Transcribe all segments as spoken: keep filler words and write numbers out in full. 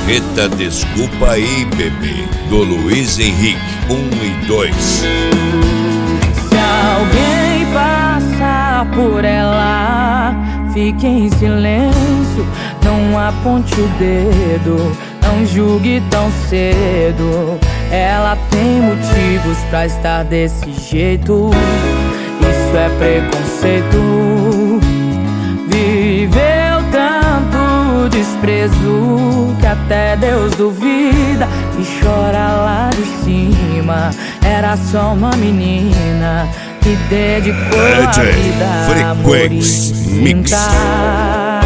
Eita, desculpa aí, bebê, do Luiz Henrique, um e dois. Se alguém passar por ela, fique em silêncio, não aponte o dedo, não julgue tão cedo. Ela tem motivos pra estar desse jeito, isso é preconceito. Viveu tanto desprezo que até Deus duvida e chora lá de cima. Era só uma menina que dedicou a vida a amor e sinta.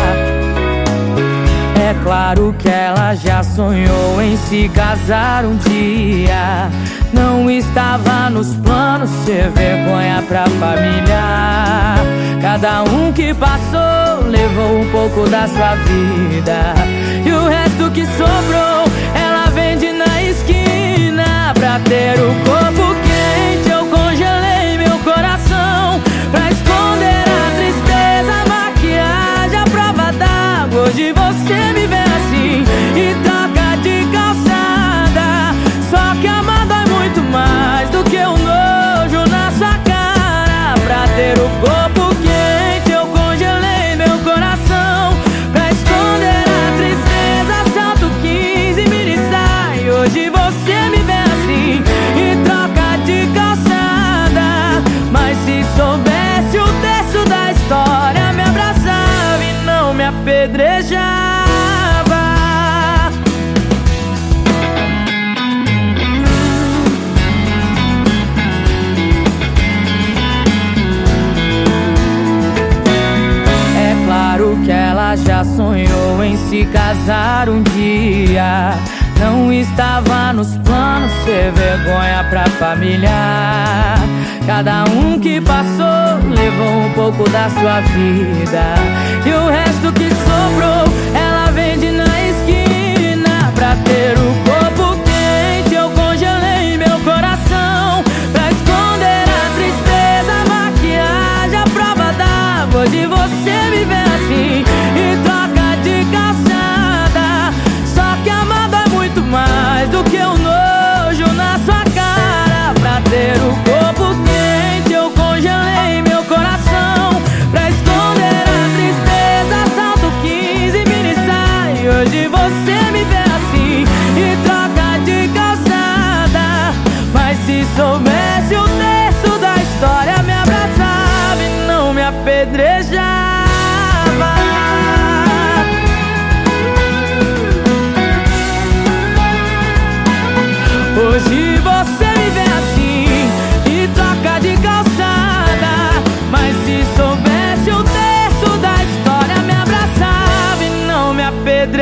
É claro que ela já sonhou em se casar um dia. Não estava nos planos ser vergonha pra família. Cada um que passou levou um pouco da sua vida, e o resto que sobrou ela vende na esquina. Pra ter o corpo quente eu congelei meu coração, pra esconder a tristeza, a maquiagem, a prova d'água. Hoje você me vê assim e troca de calçada. Só que amar dói muito mais do que o nojo na sua cara. Pra ter o corpo quente eu congelei meu coração, pra esconder a tristeza, salto quinze mini saia. Hoje você me vê assim e troca de calçada. Mas se soubesse o terço da história, me abraçava e não me apedrejava. Que ela já sonhou em se casar um dia. Não estava nos planos ser vergonha pra família. Cada um que passou levou um pouco da sua vida, e o resto que